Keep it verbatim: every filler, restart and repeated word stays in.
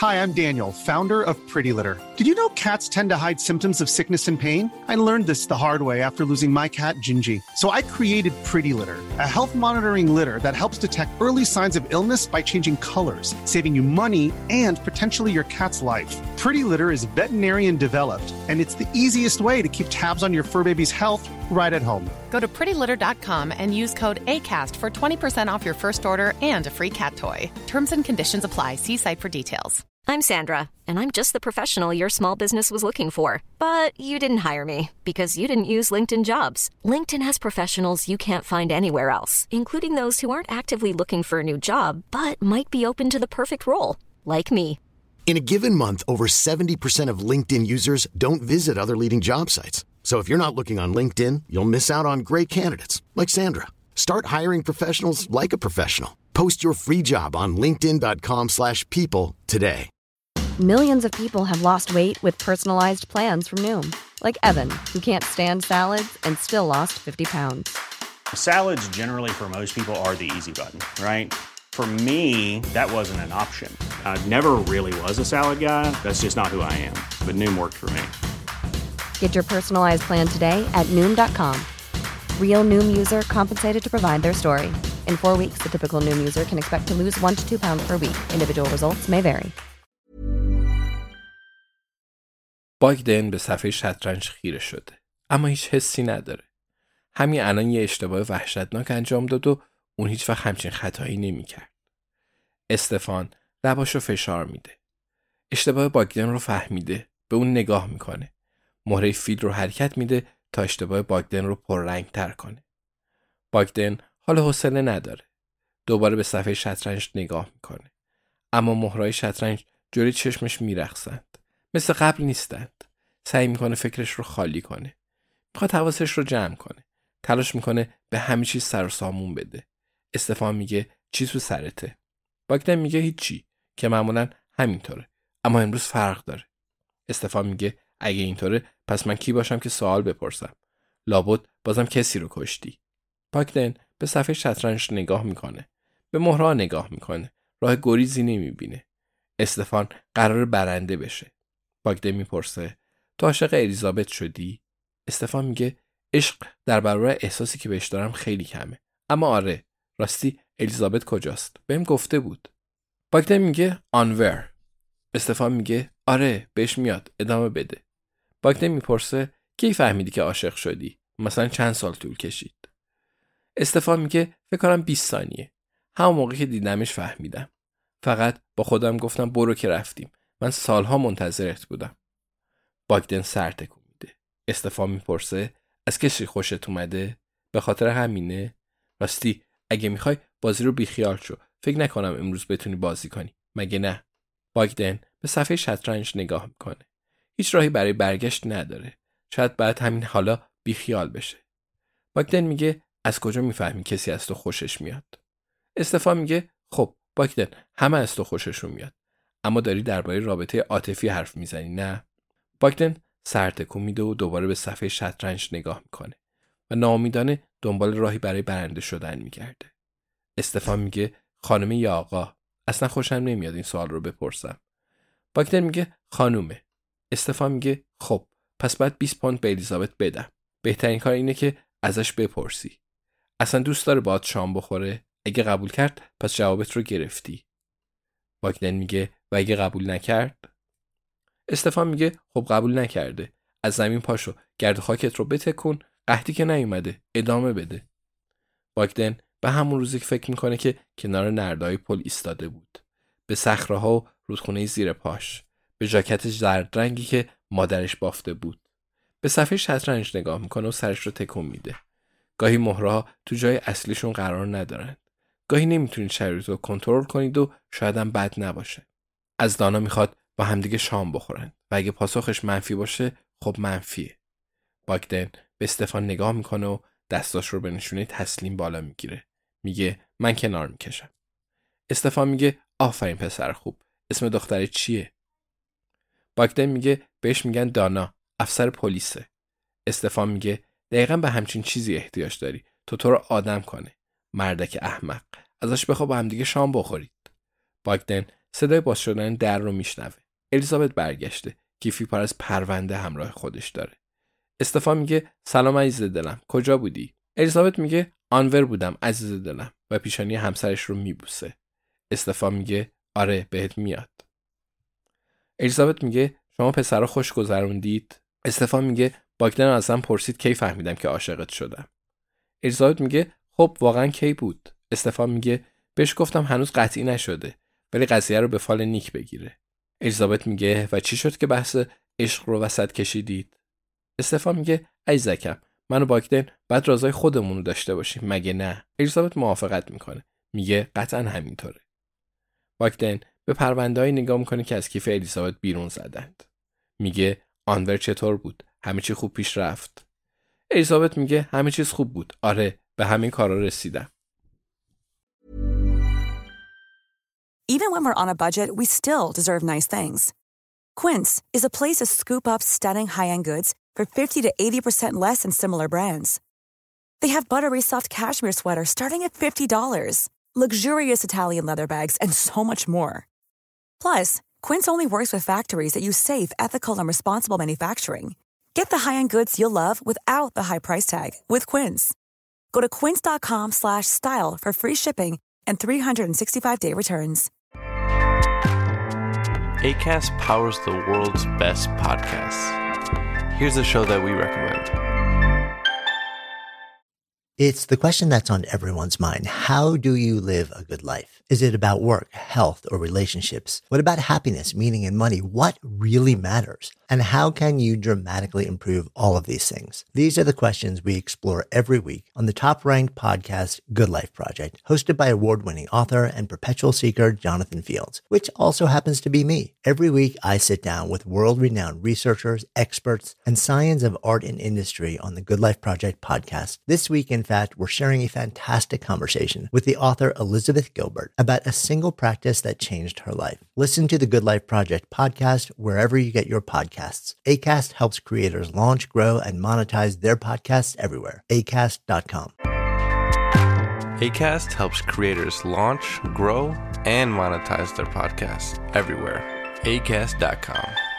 Hi, I'm Daniel, founder of Pretty Litter. Did you know cats tend to hide symptoms of sickness and pain? I learned this the hard way after losing my cat, Gingy. So I created Pretty Litter, a health monitoring litter that helps detect early signs of illness by changing colors, saving you money and potentially your cat's life. Pretty Litter is veterinarian developed, and it's the easiest way to keep tabs on your fur baby's health right at home. Go to pretty litter dot com and use code ACAST for twenty percent off your first order and a free cat toy. Terms and conditions apply. See site for details. I'm Sandra, and I'm just the professional your small business was looking for. But you didn't hire me because you didn't use LinkedIn Jobs. LinkedIn has professionals you can't find anywhere else, including those who aren't actively looking for a new job, but might be open to the perfect role, like me. In a given month, over seventy percent of LinkedIn users don't visit other leading job sites. So if you're not looking on LinkedIn, you'll miss out on great candidates like Sandra. Start hiring professionals like a professional. Post your free job on linkedin dot com slash people today. Millions of people have lost weight with personalized plans from Noom. Like Evan, who can't stand salads and still lost fifty pounds. Salads generally for most people are the easy button, right? For me, that wasn't an option. I never really was a salad guy. That's just not who I am. But Noom worked for me. Get your personalized plan today at noom dot com. Real Noom user compensated to provide their story. In four weeks, the typical Noom user can expect to lose one to two pounds per week. Individual results may vary. باگدن به صفحه شطرنج خیره شده، اما هیچ حسی نداره. همین الان یه اشتباه وحشتناک انجام داد و اون هیچ وقت همچین خطایی نمی‌کرد. استفان لباشو فشار میده. اشتباه باگدن رو فهمیده، به اون نگاه میکنه. مهره فیل رو حرکت میده تا اشتباه باگدن رو پررنگ‌تر کنه. باگدن حال حوصله نداره. دوباره به صفحه شطرنج نگاه میکنه. اما مهرهای شطرنج جلوی چشمش میرقصند. مثل قبل نیستند. سعی میکنه فکرش رو خالی کنه. میخواد حواسش رو جمع کنه. تلاش میکنه به همه چیز سر و سامون بده. استفان میگه چی تو سرته؟ باگدن میگه هیچی، که معمولا همینطوره، اما امروز فرق داره. استفان میگه اگه اینطوره پس من کی باشم که سوال بپرسم؟ لابد بازم کسی رو کشتی. باگدن به صفحه شطرنج نگاه میکنه. به مهرها نگاه میکنه. راه گریزی نمیبینه. استفان قرار برنده بشه. باگدن میپرسه تو عاشق الیزابت شدی؟ استفان میگه عشق در برابر احساسی که بهش دارم خیلی کمه. اما آره، راستی الیزابت کجاست؟ بهم گفته بود. باگدن میگه آنور. استفان میگه آره بهش میاد، ادامه بده. باگدن میپرسه کی فهمیدی که عاشق شدی؟ مثلا چند سال طول کشید؟ استفان میگه فکر کنم بیست ثانیه. همون موقعی که دیدمش فهمیدم. فقط با خودم گفتم برو که رفتیم. من سالها منتظرت بودم. باگدن سر تکون میده. استفان میپرسه از کسی خوشت اومده؟ به خاطر همینه؟ راستی اگه میخوای بازی رو بیخیال شو. فکر نکنم امروز بتونی بازی کنی. مگه نه؟ باگدن به صفحه شطرنج نگاه میکنه. هیچ راهی برای برگشت نداره. شاید بعد همین حالا بیخیال بشه. باگدن میگه از کجا میفهمی کسی از تو خوشش میاد؟ استفان میگه خب باگدن همه از تو خوششون میاد. اما داری درباره رابطه عاطفی حرف میزنی نه؟ باگدن سر تکون میده و دوباره به صفحه شطرنج نگاه میکنه و ناامیدانه دنبال راهی برای برنده شدن میگرده. استفان میگه خانم یا آقا؟ اصلا خوشم نمیاد این سوال رو بپرسم. باگدن میگه خانومه. استفان میگه خب پس بعد بیست پوند به الیزابت بدم. بهترین کار اینه که ازش بپرسی. اصلا دوست داره باهات شام بخوره؟ اگه قبول کرد پس جوابت رو گرفتی. باگدن میگه و اگه قبول نکرد؟ استفان میگه خب قبول نکرده. از زمین پاشو، گرد و خاکت رو بتکون، قحطی که نیومده، ادامه بده. باگدن به همون روزی که فکر میکنه که کنار نردهای پل ایستاده بود. به صخره‌ها و رودخونه زیر پاش. به ژاکت زرد رنگی که مادرش بافته بود. به صفحه شطرنج نگاه میکنه و سرش رو تکون میده. گاهی مهرها تو جای اصلیشون قرار ندارن. گاهی نمیتونید شرایط رو کنترل کنید و شاید هم بد نباشه. از دانا میخواد با همدیگه شام بخورن و اگه پاسخش منفی باشه خب منفیه. باگدن به استفان نگاه میکنه و دستاش رو به نشونه تسلیم بالا میگیره. میگه من کنار میکشم. استفان میگه آفرین پسر خوب. اسم دختر چیه؟ باگدن میگه بهش میگن دانا، افسر پلیسه. استفان میگه دقیقاً به همچین چیزی احتیاج داری تو تو رو آدم کنه. مردک احمق. ازش بخوا با هم دیگه شام بخورید. باگدن صدای باز شدن در رو میشنوه. الیزابت برگشته. کیفی پر از پرونده همراه خودش داره. استفان میگه سلام عزیز دلم، کجا بودی؟ الیزابت میگه آنور بودم عزیز دلم و پیشانی همسرش رو میبوسه. استفان میگه آره بهت میاد. الیزابت میگه شما پسرا خوش گذروندید؟ استفان میگه باگدن ازم پرسید کی فهمیدم که عاشقت شدم. الیزابت میگه خب واقعا کی بود؟ استفان میگه بهش گفتم هنوز قطعی نشده ولی قضیه رو به فال نیک بگیره. الیزابت میگه و چی شد که بحث عشق رو وسط کشیدید؟ استفان میگه عزیزکم من و باگدن بعد رازای خودمون رو داشته باشیم مگه نه؟ الیزابت موافقت میکنه. میگه قطعا همینطوره. باگدن به پرونده‌ای نگاه میکنه که از کیف الیزابت بیرون زدند. میگه آنور چطور بود؟ همه چی خوب پیش رفت؟ الیزابت میگه همه چیز خوب بود. آره به همین کارا رسیدم. Even when we're on a budget, we still deserve nice things. Quince is a place to scoop up stunning high-end goods for fifty to eighty percent less than similar brands. They have buttery soft cashmere sweaters starting at fifty dollars, luxurious Italian leather bags, and so much more. Plus, Quince only works with factories that use safe, ethical, and responsible manufacturing. Get the high-end goods you'll love without the high price tag with Quince. Go to quince.com slash style for free shipping and three sixty-five day returns. Acast powers the world's best podcasts. Here's a show that we recommend. It's the question that's on everyone's mind. How do you live a good life? Is it about work, health, or relationships? What about happiness, meaning, and money? What really matters? And how can you dramatically improve all of these things? These are the questions we explore every week on the top-ranked podcast, Good Life Project, hosted by award-winning author and perpetual seeker Jonathan Fields, which also happens to be me. Every week, I sit down with world-renowned researchers, experts, and science of art and industry on the Good Life Project podcast. This week, in fact, we're sharing a fantastic conversation with the author Elizabeth Gilbert about a single practice that changed her life. Listen to the Good Life Project podcast wherever you get your podcasts. Acast helps creators launch, grow, and monetize their podcasts everywhere. acast dot com. Acast helps creators launch, grow, and monetize their podcasts everywhere. acast dot com.